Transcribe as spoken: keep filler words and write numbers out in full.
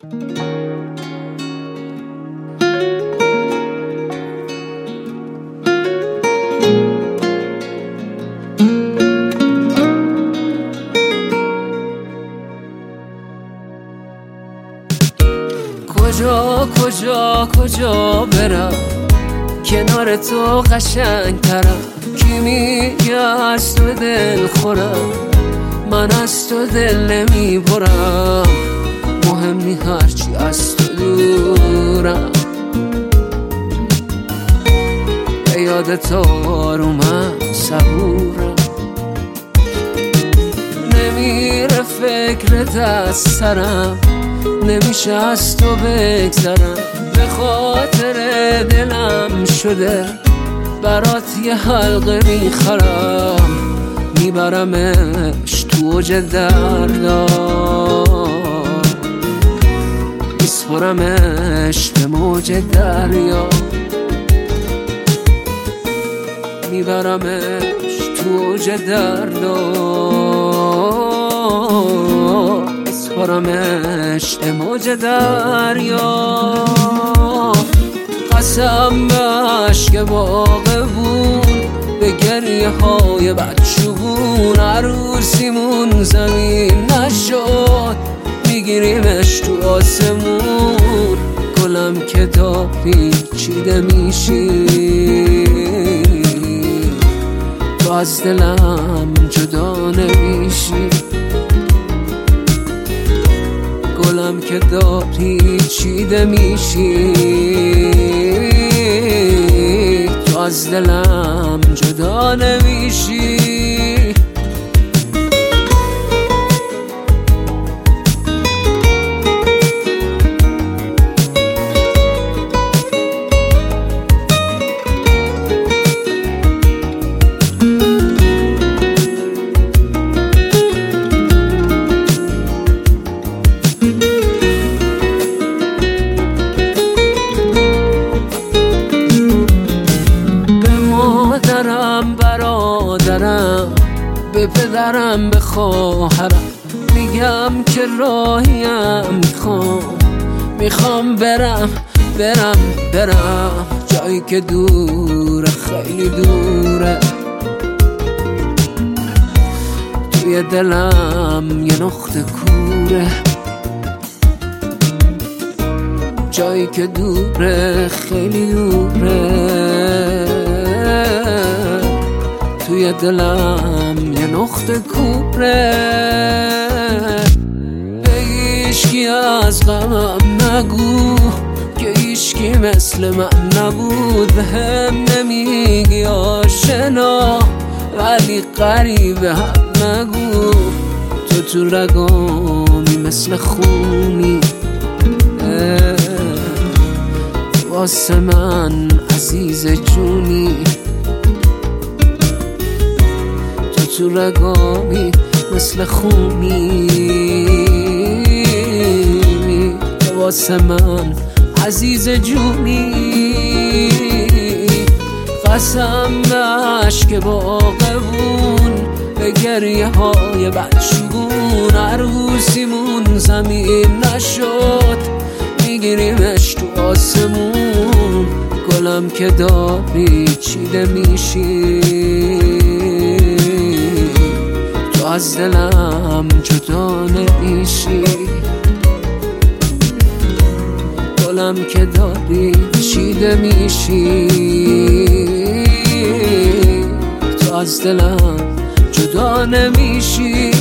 کجا کجا کجا برم کنار تو قشنگ ترم، کی میگه از تو دل خورم، من از تو دل نمی برم، مهم نی هرچی از تو دورم، به یاد تو آرومم صبورم، نمیره فکرت از سرم، نمیشه از تو بگذرم، به خاطر دلم شده برات یه حلقه میخرم، میبرمش تو اوج دردا، میسپرمش به موج دریا، میبرمش تو اوج دردا، میسپرمش به موج دریا. قسم به عشق باغبون، به گریه های بچگون، عروسیمون زمین نشد، میگیریمش تو آسمون، گلم که داری چیده میشی، تو از دلم جدا نمیشی، گلم که داری چیده میشی، تو از دلم جدا نمیشی. برادرم، به پدرم، به خواهرم، میگم که راهیم میخوام، میخوام برم برم برم جایی که دوره، خیلی دوره، توی دلم یه نقطه کوره، جایی که دوره، خیلی دوره، توی دلم یه نقطه کوره، به هیچکی از غمم نگو که هیچکی مثل من نبود، به هم نمیگی آشنا ولی غریبه هم نگو، تو تو رگامی مثل خونی، واسه من عزیز جونی، تو رگامی مثل خونی، واسه من عزیز جونی. قسم به عشق باغبون، به گریه های بچگون، عروسیمون زمین نشد، میگیریمش تو آسمون، گلم که داری چیده میشی، تو از دلم جدا نمیشی، گلم که داری چیده میشی، تو از دلم جدا نمیشی.